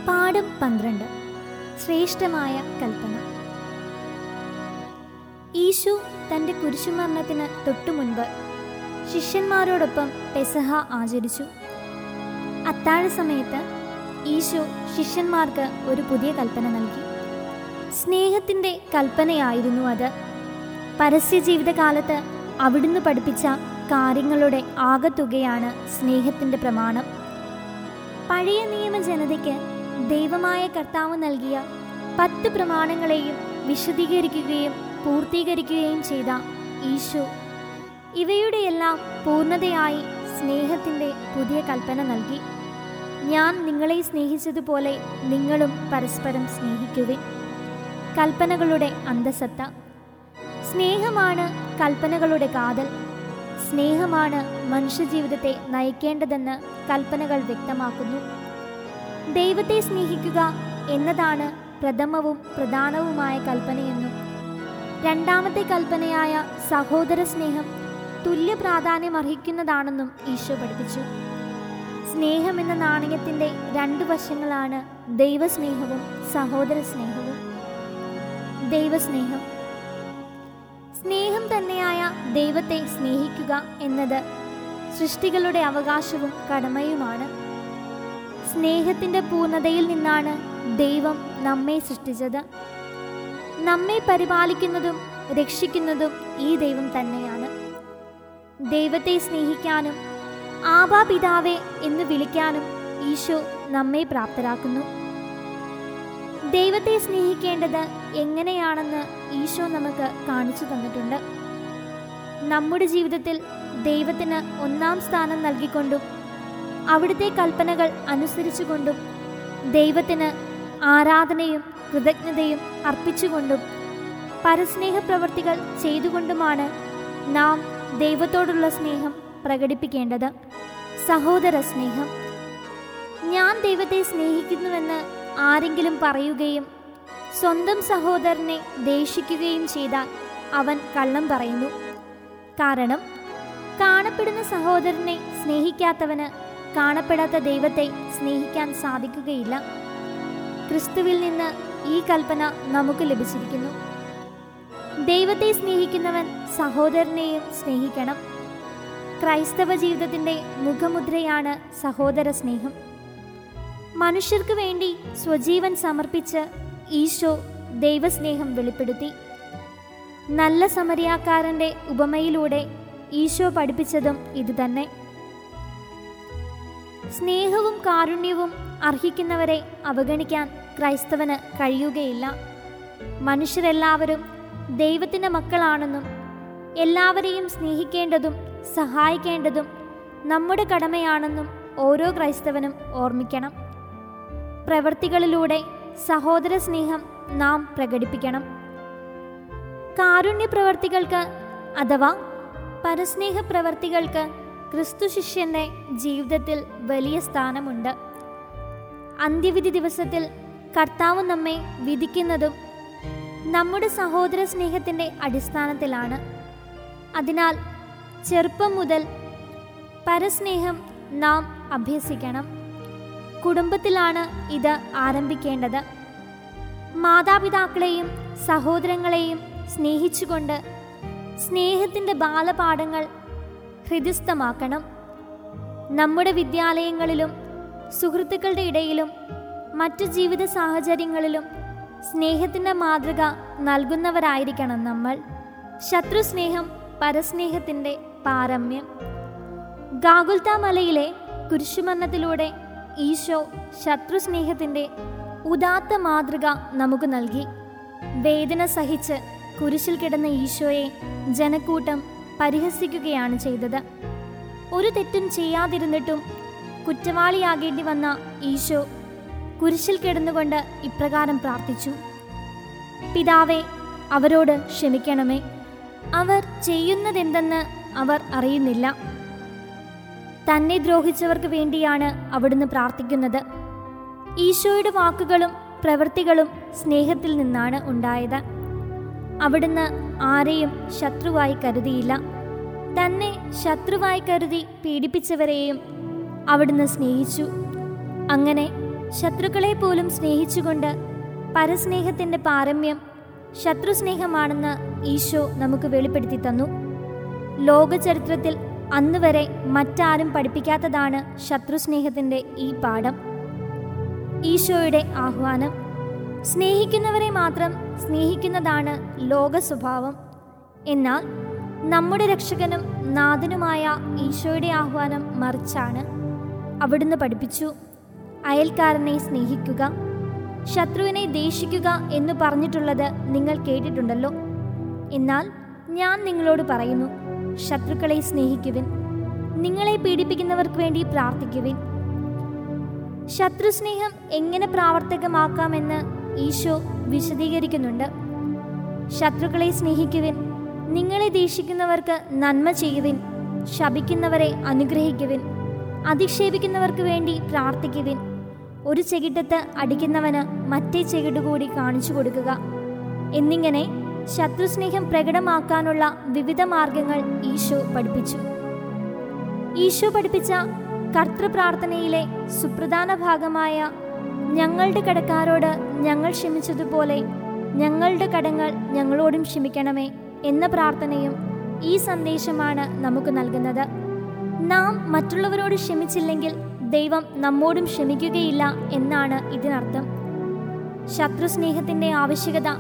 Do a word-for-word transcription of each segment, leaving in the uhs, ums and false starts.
പാഠം പന്ത്രണ്ട്. ശ്രേഷ്ഠമായ കൽപ്പന. ഈശോ തൻ്റെ കുരിശുമരണത്തിന് തൊട്ടുമുൻപ് ശിഷ്യന്മാരോടൊപ്പം പെസഹ ആചരിച്ചു. അത്താഴ സമയത്ത് ഈശോ ശിഷ്യന്മാർക്ക് ഒരു പുതിയ കൽപ്പന നൽകി. സ്നേഹത്തിൻ്റെ കൽപ്പനയായിരുന്നു അത്. പരസ്യ ജീവിതകാലത്ത് അവിടുന്ന് പഠിപ്പിച്ച കാര്യങ്ങളുടെ ആകത്തുകയാണ് സ്നേഹത്തിൻ്റെ പ്രമാണം. പഴയ നിയമ ജനതയ്ക്ക് ദൈവമായ കർത്താവ് നൽകിയ പത്ത് പ്രമാണങ്ങളെയും വിശദീകരിക്കുകയും പൂർത്തീകരിക്കുകയും ചെയ്ത ഈശോ ഇവയുടെയെല്ലാം പൂർണ്ണതയായി സ്നേഹത്തിൻ്റെ പുതിയ കൽപ്പന നൽകി. ഞാൻ നിങ്ങളെ സ്നേഹിച്ചതുപോലെ നിങ്ങളും പരസ്പരം സ്നേഹിക്കുവിൻ. കൽപ്പനകളുടെ അന്തസത്ത. സ്നേഹമാണ് കൽപ്പനകളുടെ കാതൽ. സ്നേഹമാണ് മനുഷ്യജീവിതത്തെ നയിക്കേണ്ടതെന്ന് കൽപ്പനകൾ വ്യക്തമാക്കുന്നു. ദൈവത്തെ സ്നേഹിക്കുക എന്നതാണ് പ്രഥമവും പ്രധാനവുമായ കൽപ്പനയെന്നും രണ്ടാമത്തെ കൽപ്പനയായ സഹോദര സ്നേഹം തുല്യ പ്രാധാന്യം അർഹിക്കുന്നതാണെന്നും ഈശോ പഠിപ്പിച്ചു. സ്നേഹം എന്ന നാണയത്തിൻ്റെ രണ്ട് വശങ്ങളാണ് ദൈവസ്നേഹവും സഹോദര സ്നേഹവും. ദൈവസ്നേഹം. സ്നേഹം തന്നെയായ ദൈവത്തെ സ്നേഹിക്കുക എന്നത് സൃഷ്ടികളുടെ അവകാശവും കടമയുമാണ്. സ്നേഹത്തിൻ്റെ പൂർണ്ണതയിൽ നിന്നാണ് ദൈവം നമ്മെ സൃഷ്ടിച്ചത്. നമ്മെ പരിപാലിക്കുന്നതും രക്ഷിക്കുന്നതും ഈ ദൈവം തന്നെയാണ്. ദൈവത്തെ സ്നേഹിക്കാനും ആബാ പിതാവേ എന്ന് വിളിക്കാനും ഈശോ നമ്മെ പ്രാപ്തരാക്കുന്നു. ദൈവത്തെ സ്നേഹിക്കേണ്ടത് എങ്ങനെയാണെന്ന് ഈശോ നമുക്ക് കാണിച്ചു തന്നിട്ടുണ്ട്. നമ്മുടെ ജീവിതത്തിൽ ദൈവത്തിന് ഒന്നാം സ്ഥാനം നൽകിക്കൊണ്ടും അവിടുത്തെ കൽപ്പനകൾ അനുസരിച്ചുകൊണ്ടും ദൈവത്തിന് ആരാധനയും കൃതജ്ഞതയും അർപ്പിച്ചുകൊണ്ടും പരസ്നേഹ പ്രവർത്തികൾ ചെയ്തുകൊണ്ടുമാണ് നാം ദൈവത്തോടുള്ള സ്നേഹം പ്രകടിപ്പിക്കേണ്ടത്. സഹോദര സ്നേഹം. ഞാൻ ദൈവത്തെ സ്നേഹിക്കുന്നുവെന്ന് ആരെങ്കിലും പറയുകയും സ്വന്തം സഹോദരനെ ദേഷിക്കുകയും ചെയ്താൽ അവൻ കള്ളം പറയുന്നു. കാരണം കാണപ്പെടുന്ന സഹോദരനെ സ്നേഹിക്കാത്തവന് കാണപ്പെടാത്ത ദൈവത്തെ സ്നേഹിക്കാൻ സാധിക്കുകയില്ല. ക്രിസ്തുവിൽ നിന്ന് ഈ കൽപ്പന നമുക്ക് ലഭിച്ചിരിക്കുന്നു. ദൈവത്തെ സ്നേഹിക്കുന്നവൻ സഹോദരനെയും സ്നേഹിക്കണം. ക്രൈസ്തവ ജീവിതത്തിൻ്റെ മുഖമുദ്രയാണ് സഹോദര സ്നേഹം. മനുഷ്യർക്ക് വേണ്ടി സ്വജീവൻ സമർപ്പിച്ച് ഈശോ ദൈവസ്നേഹം വെളിപ്പെടുത്തി. നല്ല സമരിയാക്കാരൻ്റെ ഉപമയിലൂടെ ഈശോ പഠിപ്പിച്ചതും ഇതുതന്നെ. സ്നേഹവും കാരുണ്യവും അർഹിക്കുന്നവരെ അവഗണിക്കാൻ ക്രൈസ്തവന് കഴിയുകയില്ല. മനുഷ്യരെല്ലാവരും ദൈവത്തിൻ്റെ മക്കളാണെന്നും എല്ലാവരെയും സ്നേഹിക്കേണ്ടതും സഹായിക്കേണ്ടതും നമ്മുടെ കടമയാണെന്നും ഓരോ ക്രൈസ്തവനും ഓർമ്മിക്കണം. പ്രവൃത്തികളിലൂടെ സഹോദര സ്നേഹം നാം പ്രകടിപ്പിക്കണം. കാരുണ്യ പ്രവർത്തികൾക്ക് അഥവാ പരസ്നേഹ പ്രവർത്തികൾക്ക് ക്രിസ്തു ശിഷ്യൻ്റെ ജീവിതത്തിൽ വലിയ സ്ഥാനമുണ്ട്. അന്ത്യവിധി ദിവസത്തിൽ കർത്താവ് നമ്മെ വിധിക്കുന്നതും നമ്മുടെ സഹോദര സ്നേഹത്തിൻ്റെ അടിസ്ഥാനത്തിലാണ്. അതിനാൽ ചെറുപ്പം മുതൽ പരസ്നേഹം നാം അഭ്യസിക്കണം. കുടുംബത്തിലാണ് ഇത് ആരംഭിക്കേണ്ടത്. മാതാപിതാക്കളെയും സഹോദരങ്ങളെയും സ്നേഹിച്ചുകൊണ്ട് സ്നേഹത്തിൻ്റെ ബാലപാഠങ്ങൾ ഹൃദിസ്ഥമാക്കണം. നമ്മുടെ വിദ്യാലയങ്ങളിലും സുഹൃത്തുക്കളുടെ ഇടയിലും മറ്റു ജീവിത സാഹചര്യങ്ങളിലും സ്നേഹത്തിൻ്റെ മാതൃക നൽകുന്നവരായിരിക്കണം നമ്മൾ. ശത്രുസ്നേഹം പരസ്നേഹത്തിൻ്റെ പാരമ്യം. ഗാഗുൽത്ത മലയിലെ കുരിശുമരണത്തിലൂടെ ഈശോ ശത്രുസ്നേഹത്തിൻ്റെ ഉദാത്ത മാതൃക നമുക്ക് നൽകി. വേദന സഹിച്ച് കുരിശിൽ കിടന്ന ഈശോയെ ജനക്കൂട്ടം പരിഹസിക്കുകയാണ് ചെയ്തത്. ഒരു തെറ്റും ചെയ്യാതിരുന്നിട്ടും കുറ്റവാളിയാകേണ്ടി വന്ന ഈശോ കുരിശിൽ കിടന്നുകൊണ്ട് ഇപ്രകാരം പ്രാർത്ഥിച്ചു: പിതാവേ, അവരോട് ക്ഷമിക്കണമേ, അവർ ചെയ്യുന്നതെന്തെന്ന് അവർ അറിയുന്നില്ല. തന്നെ ദ്രോഹിച്ചവർക്ക് വേണ്ടിയാണ് അവിടുന്ന് പ്രാർത്ഥിക്കുന്നത്. ഈശോയുടെ വാക്കുകളും പ്രവൃത്തികളും സ്നേഹത്തിൽ നിന്നാണ് ഉണ്ടായത്. അവിടുന്ന് ആരെയും ശത്രുവായി കരുതിയില്ല. തന്നെ ശത്രുവായി കരുതി പീഡിപ്പിച്ചവരെയും അവിടുന്ന് സ്നേഹിച്ചു. അങ്ങനെ ശത്രുക്കളെ പോലും സ്നേഹിച്ചുകൊണ്ട് പരസ്നേഹത്തിൻ്റെ പാരമ്യം ശത്രുസ്നേഹമാണെന്ന് ഈശോ നമുക്ക് വെളിപ്പെടുത്തി തന്നു. ലോകചരിത്രത്തിൽ അന്ന് വരെ മറ്റാരും പഠിപ്പിക്കാത്തതാണ് ശത്രുസ്നേഹത്തിൻ്റെ ഈ പാഠം. ഈശോയുടെ ആഹ്വാനം, സ്നേഹിക്കുന്നവരെ മാത്രം സ്നേഹിക്കുന്നതാണ് ലോക സ്വഭാവം. എന്നാൽ നമ്മുടെ രക്ഷകനും നാഥനുമായ ഈശോയുടെ ആഹ്വാനം മറിച്ചാണ്. അവിടുന്ന് പഠിപ്പിച്ചു, അയൽക്കാരനെ സ്നേഹിക്കുക, ശത്രുവിനെ ദ്വേഷിക്കുക എന്ന് പറഞ്ഞിട്ടുള്ളത് നിങ്ങൾ കേട്ടിട്ടുണ്ടല്ലോ. എന്നാൽ ഞാൻ നിങ്ങളോട് പറയുന്നു, ശത്രുക്കളെ സ്നേഹിക്കുവിൻ, നിങ്ങളെ പീഡിപ്പിക്കുന്നവർക്ക് വേണ്ടി പ്രാർത്ഥിക്കുവിൻ. ശത്രുസ്നേഹം എങ്ങനെ പ്രാവർത്തികമാക്കാമെന്ന് ഈശോ വിശദീകരിക്കുന്നുണ്ട്. ശത്രുക്കളെ സ്നേഹിക്കുവിൻ, നിങ്ങളെ ദ്വേഷിക്കുന്നവർക്ക് നന്മ ചെയ്യുവിൻ, ശപിക്കുന്നവരെ അനുഗ്രഹിക്കുവിൻ, അധിക്ഷേപിക്കുന്നവർക്ക് വേണ്ടി പ്രാർത്ഥിക്കുവിൻ. ഒരു ചെകിട്ടത്ത് അടിക്കുന്നവന് മറ്റേ ചെകിട് കൂടി കാണിച്ചു കൊടുക്കുക. എന്നിങ്ങനെ ശത്രുസ്നേഹം പ്രകടമാക്കാനുള്ള വിവിധ മാർഗങ്ങൾ ഈശോ പഠിപ്പിച്ചു. ഈശോ പഠിപ്പിച്ച കർത്തൃപ്രാർത്ഥനയിലെ സുപ്രധാന ഭാഗമായ ഞങ്ങളുടെ കടക്കാരോട് ഞങ്ങൾ ക്ഷമിച്ചതുപോലെ ഞങ്ങളുടെ കടങ്ങൾ ഞങ്ങളോടും ക്ഷമിക്കണമേ എന്ന പ്രാർത്ഥനയും ഈ സന്ദേശമാണ് നമുക്ക് നൽകുന്നത്. നാം മറ്റുള്ളവരോട് ക്ഷമിച്ചില്ലെങ്കിൽ ദൈവം നമ്മോടും ക്ഷമിക്കുകയില്ല എന്നാണ് ഇതിനർത്ഥം. ശത്രുസ്നേഹത്തിൻ്റെ ആവശ്യകത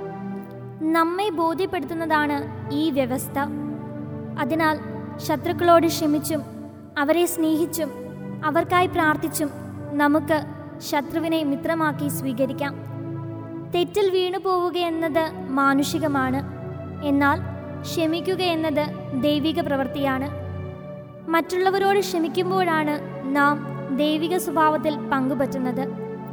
നമ്മെ ബോധ്യപ്പെടുത്തുന്നതാണ് ഈ വ്യവസ്ഥ. അതിനാൽ ശത്രുക്കളോട് ക്ഷമിച്ചും അവരെ സ്നേഹിച്ചും അവർക്കായി പ്രാർത്ഥിച്ചും നമുക്ക് ശത്രുവിനെ മിത്രമാക്കി സ്വീകരിക്കാം. തെറ്റിൽ വീണു പോവുക എന്നത് മാനുഷികമാണ്. എന്നാൽ ക്ഷമിക്കുക എന്നത് ദൈവിക പ്രവൃത്തിയാണ്. മറ്റുള്ളവരോട് ക്ഷമിക്കുമ്പോഴാണ് നാം ദൈവിക സ്വഭാവത്തിൽ പങ്കുപറ്റുന്നത്.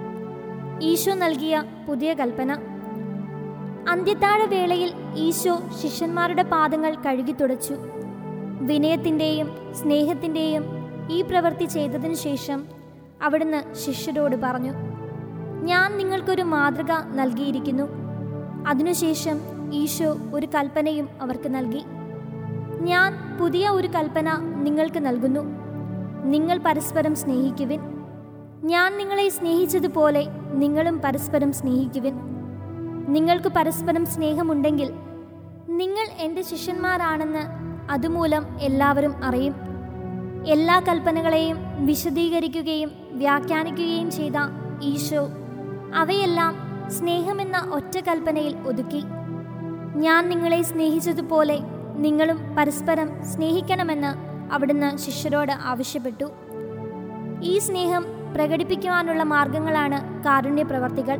ഈശോ നൽകിയ പുതിയ കൽപ്പന. അന്ത്യത്താഴ വേളയിൽ ഈശോ ശിഷ്യന്മാരുടെ പാദങ്ങൾ കഴുകി തുടച്ചു. വിനയത്തിൻ്റെയും സ്നേഹത്തിൻ്റെയും ഈ പ്രവൃത്തി ചെയ്തതിനു ശേഷം അവിടുന്ന് ശിഷ്യരോട് പറഞ്ഞു, ഞാൻ നിങ്ങൾക്കൊരു മാതൃക നൽകിയിരിക്കുന്നു. അതിനുശേഷം ഈശോ ഒരു കൽപ്പനയും അവർക്ക് നൽകി. ഞാൻ പുതിയ ഒരു കൽപ്പന നിങ്ങൾക്ക് നൽകുന്നു, നിങ്ങൾ പരസ്പരം സ്നേഹിക്കുവിൻ. ഞാൻ നിങ്ങളെ സ്നേഹിച്ചതുപോലെ നിങ്ങളും പരസ്പരം സ്നേഹിക്കുവിൻ. നിങ്ങൾക്ക് പരസ്പരം സ്നേഹമുണ്ടെങ്കിൽ നിങ്ങൾ എൻ്റെ ശിഷ്യന്മാരാണെന്ന് അതുമൂലം എല്ലാവരും അറിയും. എല്ലാ കൽപ്പനകളെയും വിശദീകരിക്കുകയും വ്യാഖ്യാനിക്കുകയും ചെയ്ത ഈശോ അവയെല്ലാം സ്നേഹമെന്ന ഒറ്റ കൽപ്പനയിൽ ഒതുക്കി. ഞാൻ നിങ്ങളെ സ്നേഹിച്ചതുപോലെ നിങ്ങളും പരസ്പരം സ്നേഹിക്കണമെന്ന് അവിടുന്ന് ശിഷ്യരോട് ആവശ്യപ്പെട്ടു. ഈ സ്നേഹം പ്രകടിപ്പിക്കുവാനുള്ള മാർഗങ്ങളാണ് കാരുണ്യ പ്രവർത്തികൾ.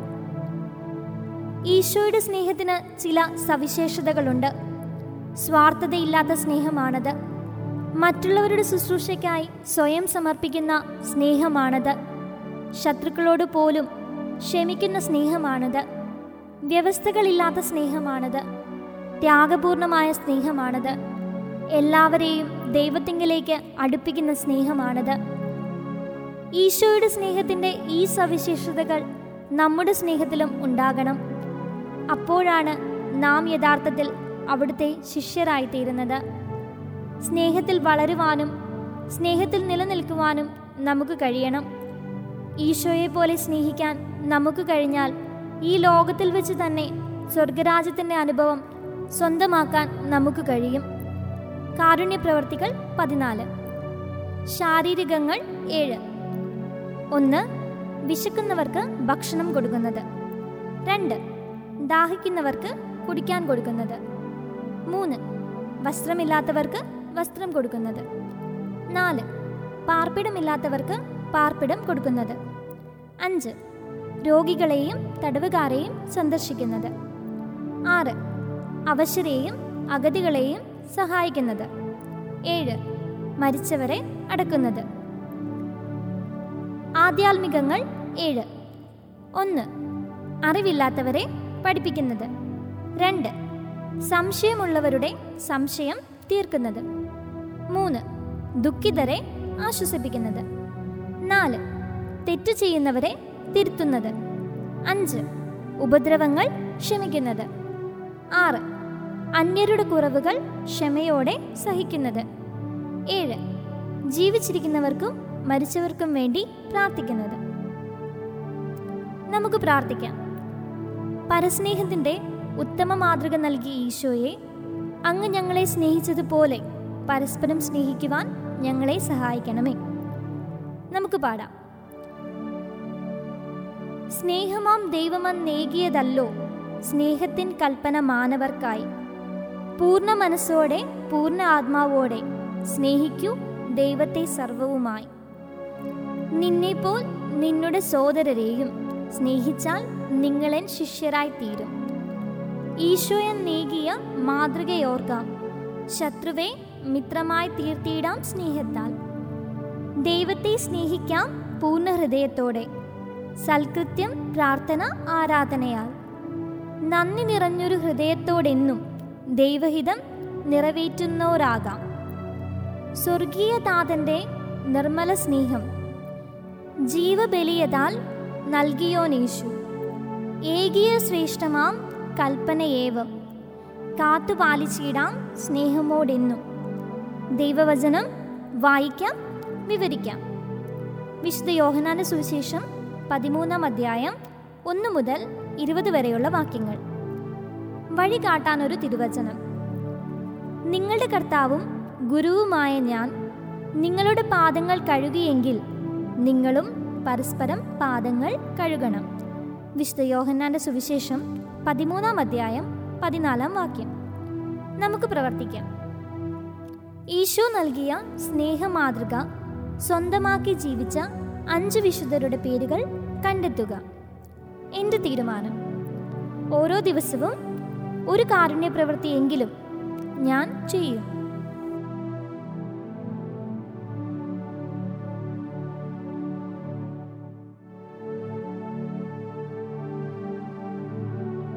ഈശോയുടെ സ്നേഹത്തിന് ചില സവിശേഷതകളുണ്ട്. സ്വാർത്ഥതയില്ലാത്ത സ്നേഹമാണത്. മറ്റുള്ളവരുടെ ശുശ്രൂഷയ്ക്കായി സ്വയം സമർപ്പിക്കുന്ന സ്നേഹമാണത്. ശത്രുക്കളോട് പോലും ക്ഷമിക്കുന്ന സ്നേഹമാണത്. വ്യവസ്ഥകളില്ലാത്ത സ്നേഹമാണത്. ത്യാഗപൂർണമായ സ്നേഹമാണത്. എല്ലാവരെയും ദൈവത്തിങ്കലേക്ക് അടുപ്പിക്കുന്ന സ്നേഹമാണത്. ഈശോയുടെ സ്നേഹത്തിൻ്റെ ഈ സവിശേഷതകൾ നമ്മുടെ സ്നേഹത്തിലും ഉണ്ടാകണം. അപ്പോഴാണ് നാം യഥാർത്ഥത്തിൽ അവിടുത്തെ ശിഷ്യരായിത്തീരുന്നത്. സ്നേഹത്തിൽ വളരുവാനും സ്നേഹത്തിൽ നിലനിൽക്കുവാനും നമുക്ക് കഴിയണം. ഈശോയെ പോലെ സ്നേഹിക്കാൻ നമുക്ക് കഴിഞ്ഞാൽ ഈ ലോകത്തിൽ വെച്ച് തന്നെ സ്വർഗരാജ്യത്തിൻ്റെ അനുഭവം സ്വന്തമാക്കാൻ നമുക്ക് കഴിയും. കാരുണ്യ പ്രവർത്തികൾ പതിനാല്. ശാരീരികങ്ങൾ ഏഴ്. ഒന്ന്, വിശക്കുന്നവർക്ക് ഭക്ഷണം കൊടുക്കുന്നത്. രണ്ട്, ദാഹിക്കുന്നവർക്ക് കുടിക്കാൻ കൊടുക്കുന്നത്. മൂന്ന്, വസ്ത്രമില്ലാത്തവർക്ക് വസ്ത്രം കൊടുക്കുന്നത്. നാല്, പാർപ്പിടമില്ലാത്തവർക്ക് പാർപ്പിടം കൊടുക്കുന്നത്. അഞ്ച്, രോഗികളെയും തടവുകാരെയും സന്ദർശിക്കുന്നത്. ആറ്, അവശരെയും അഗതികളെയും സഹായിക്കുന്നത്. ഏഴ്, മരിച്ചവരെ അടക്കുന്നത്. ആധ്യാത്മികങ്ങൾ ഏഴ്. ഒന്ന്, അറിവില്ലാത്തവരെ പഠിപ്പിക്കുന്നത്. രണ്ട്, സംശയമുള്ളവരുടെ സംശയം തീർക്കുന്നത്. മൂന്ന്, ദുഃഖിതരെ ആശ്വസിപ്പിക്കുന്നത്. നാല്, തെറ്റ് ചെയ്യുന്നവരെ തിരുത്തുന്നത്. അഞ്ച്, ഉപദ്രവങ്ങൾ ക്ഷമിക്കുന്നത്. ആറ്, അന്യരുടെ കുറവുകൾ ക്ഷമയോടെ സഹിക്കുന്നത്. ഏഴ്, ജീവിച്ചിരിക്കുന്നവർക്കും മരിച്ചവർക്കും വേണ്ടി പ്രാർത്ഥിക്കുന്നത്. നമുക്ക് പ്രാർത്ഥിക്കാം. പരസ്നേഹത്തിൻ്റെ ഉത്തമ മാതൃക നൽകിയ ഈശോയെ, അങ്ങ് ഞങ്ങളെ സ്നേഹിച്ചതുപോലെ പരസ്പരം സ്നേഹിക്കുവാൻ ഞങ്ങളെ സഹായിക്കണമേ. നമുക്ക് പാടാം. സ്നേഹമാം ദൈവമെന്നേകിയതല്ലോ സ്നേഹത്തിൻ കൽപ്പന മാനവർക്കായി. പൂർണ്ണ മനസ്സോടെ പൂർണ്ണ ആത്മാവോടെ സ്നേഹിക്കൂ ദൈവത്തെ സർവവുമായി. നിന്നെപ്പോൽ നിന്നുടെ സോദരരെയും സ്നേഹിച്ചാൽ നിങ്ങളെൻ ശിഷ്യരായി തീരും. ഈശോയെന്നേകിയ മാതൃകയോർക്കാം, ശത്രുവെ മിത്രമായി തീർത്തിയിടാം സ്നേഹത്താൽ. ദൈവത്തെ സ്നേഹിക്കാം പൂർണ്ണ ഹൃദയത്തോടെ, സൽകൃത്യം പ്രാർത്ഥന ആരാധനയാൽ. നന്ദി നിറഞ്ഞൊരു ഹൃദയത്തോടെന്നും ദൈവഹിതം നിറവേറ്റുന്നവരാകാം. സ്വർഗീയ താതൻ്റെ നിർമ്മല സ്നേഹം ജീവബലിയതാൽ നൽകിയോനേശു. ഏകിയ ശ്രേഷ്ഠമാം കൽപ്പനയേവം കാത്തുപാലിച്ചിടാം സ്നേഹമോടെന്നും. ദൈവവചനം വായിക്കാം, വിവരിക്കാം. വിശുദ്ധ യോഹന്നാന്റെ സുവിശേഷം പതിമൂന്നാം അധ്യായം ഒന്ന് മുതൽ ഇരുപത് വരെയുള്ള വാക്യങ്ങൾ. വഴി കാട്ടാനൊരു തിരുവചനം. നിങ്ങളുടെ കർത്താവും ഗുരുവുമായ ഞാൻ നിങ്ങളുടെ പാദങ്ങൾ കഴുകിയെങ്കിൽ നിങ്ങളും പരസ്പരം പാദങ്ങൾ കഴുകണം. വിശുദ്ധ യോഹന്നാന്റെ സുവിശേഷം പതിമൂന്നാം അധ്യായം പതിനാലാം വാക്യം. നമുക്ക് പ്രവർത്തിക്കാം. ഈശോ നൽകിയ സ്നേഹമാതൃക സ്വന്തമാക്കി ജീവിച്ച അഞ്ച് വിശുദ്ധരുടെ പേരുകൾ കണ്ടെത്തുക. എൻ്റെ തീരുമാനം: ഓരോ ദിവസവും ഒരു കാരുണ്യ പ്രവൃത്തിയെങ്കിലും ഞാൻ ചെയ്യും.